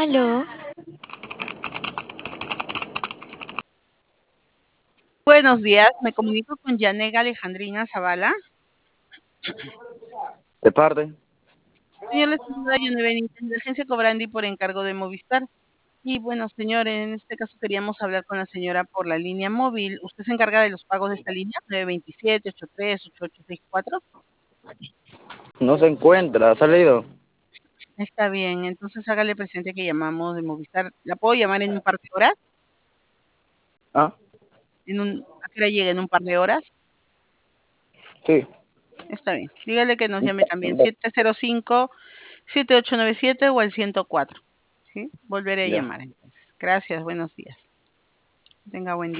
Aló, Buenos días, me comunico con Yanega Alejandrina Zavala. De parte. Señor, les saluda Yone Benítez de Agencia Cobrandi por encargo de Movistar. Y bueno, señor, en este caso queríamos hablar con la señora por la línea móvil. ¿Usted se encarga de los pagos de esta línea? 927, 83, 8864. No se encuentra, ha salido. Está bien, entonces hágale presente que llamamos de Movistar. ¿La puedo llamar en un par de horas? Ah, ¿A qué hora llega? ¿En un par de horas? sí. Está bien. Dígale que nos llame también 705-7897 o el 104. ¿Sí? Volveré a Ya. llamar entonces. Gracias, buenos días. Tenga buen día.